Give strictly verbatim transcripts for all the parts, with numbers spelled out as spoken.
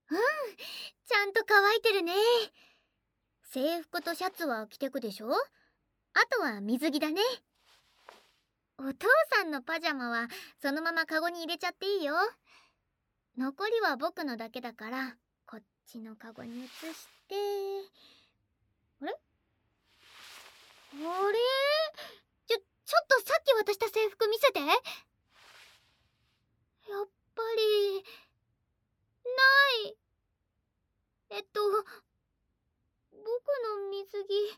うん、ちゃんと乾いてるね。制服とシャツは着てくでしょ。あとは水着だね。お父さんのパジャマはそのままカゴに入れちゃっていいよ。残りは僕のだけだから、こっちのカゴに移して。あれあれちょ、ちょっとさっき渡した制服見せて。やっぱりない。えっと僕の水着。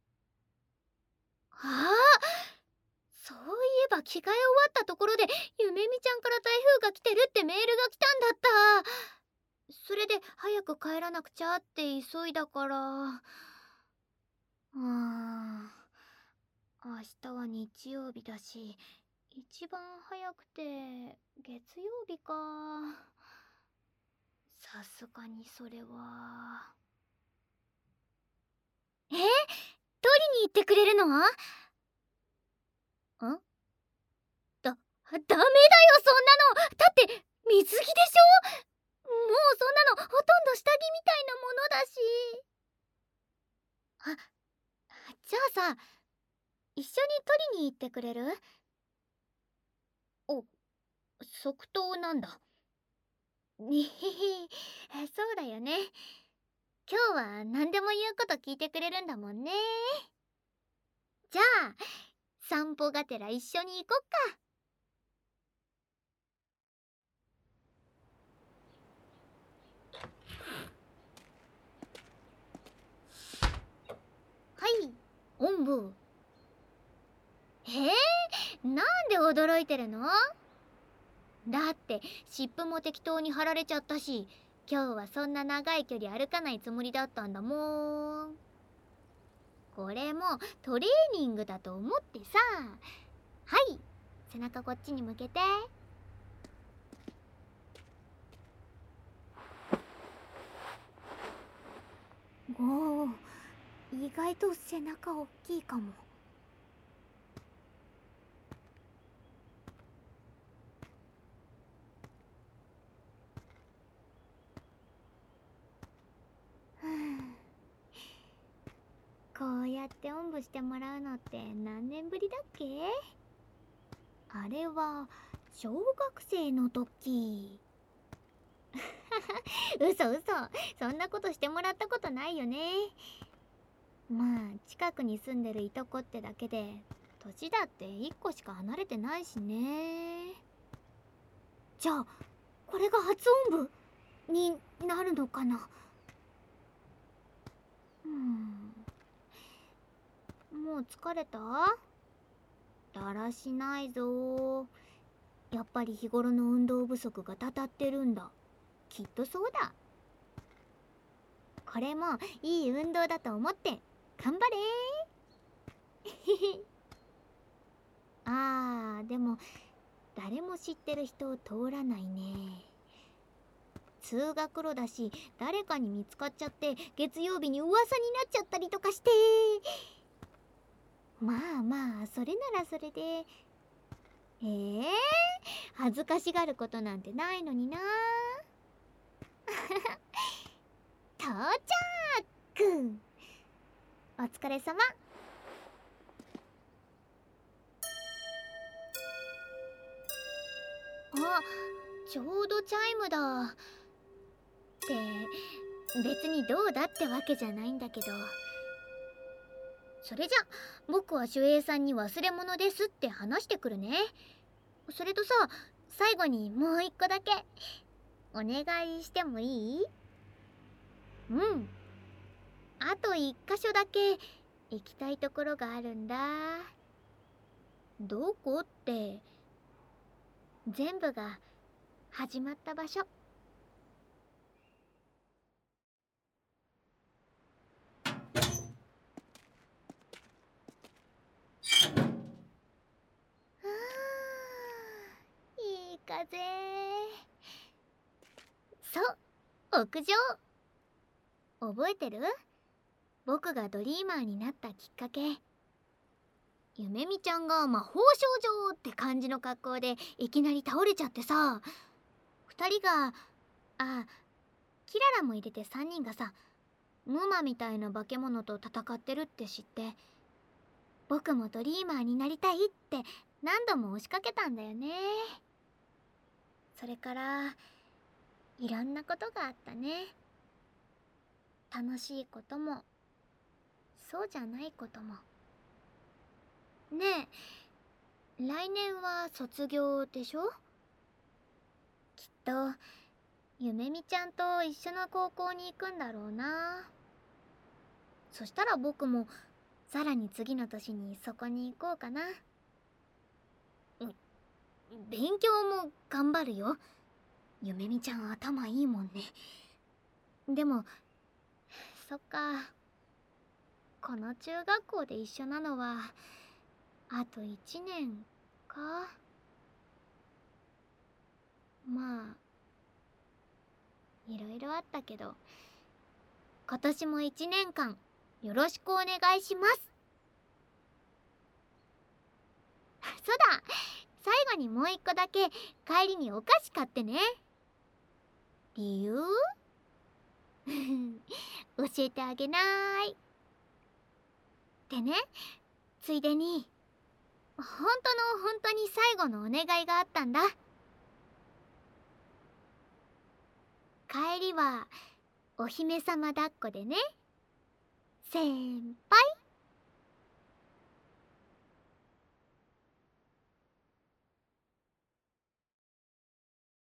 ああ、そういえば着替え終わったところでゆめみちゃんから台風が来てるってメールが来たんだった。それで早く帰らなくちゃって急いだから。あー、明日は日曜日だし、一番早くて月曜日か。さすがにそれは。え、取りに行ってくれるの？ん？だ、ダメだよそんなの。だって水着でしょ。もうそんなのほとんど下着みたいなものだし。あ、じゃあさ、一緒に取りに行ってくれる？お、即答なんだ。にひひ、そうだよね。今日は何でも言うこと聞いてくれるんだもんね。じゃあ散歩がてら一緒に行こっか。はい、おんぶ。えー、なんで驚いてるの？だって湿布も適当に貼られちゃったし、今日はそんな長い距離歩かないつもりだったんだもん。これもトレーニングだと思ってさ。はい、背中こっちに向けて。おお、意外と背中大きいかも。こうやっておんぶしてもらうのって何年ぶりだっけ？あれは小学生の時。嘘嘘、そんなことしてもらったことないよね。まあ近くに住んでるいとこってだけで、年だっていっこしか離れてないしね。じゃあこれが初おんぶになるのかな。うん、もう疲れた？だらしないぞ。やっぱり日頃の運動不足がたたってるんだ。きっとそうだ。これもいい運動だと思って頑張れー。あー、でも誰も知ってる人を通らないね。通学路だし、誰かに見つかっちゃって月曜日に噂になっちゃったりとかして。まあまあそれならそれで。えー、恥ずかしがることなんてないのにな。到着。お疲れ様。あ、ちょうどチャイムだ。って別にどうだってわけじゃないんだけど。それじゃ僕は守衛さんに忘れ物ですって話してくるね。それとさ、最後にもう一個だけお願いしてもいい？うん、あと一箇所だけ行きたいところがあるんだ。どこって、全部が始まった場所。あー、いい風。そう、屋上。覚えてる？僕がドリーマーになったきっかけ。ゆめみちゃんが魔法少女って感じの格好でいきなり倒れちゃってさ、二人が、あ、 キララも入れてさんにんがさ、ムマみたいな化け物と戦ってるって知って、僕もドリーマーになりたいって何度も押しかけたんだよね。それからいろんなことがあったね。楽しいこともそうじゃないことも。ねえ、来年は卒業でしょ？きっとゆめみちゃんと一緒の高校に行くんだろうな。そしたら僕もさらに次の年にそこに行こうかな。勉強も頑張るよ。ゆめみちゃん頭いいもんね。でもそっか、この中学校で一緒なのはあといちねんか。まあいろいろあったけど、今年もいちねんかんよろしくお願いします。そうだ、最後にもう一個だけ帰りにお菓子買ってね。理由教えてあげなーい。でね、ついでに本当の本当に最後のお願いがあったんだ。帰りはお姫様抱っこでね。先輩。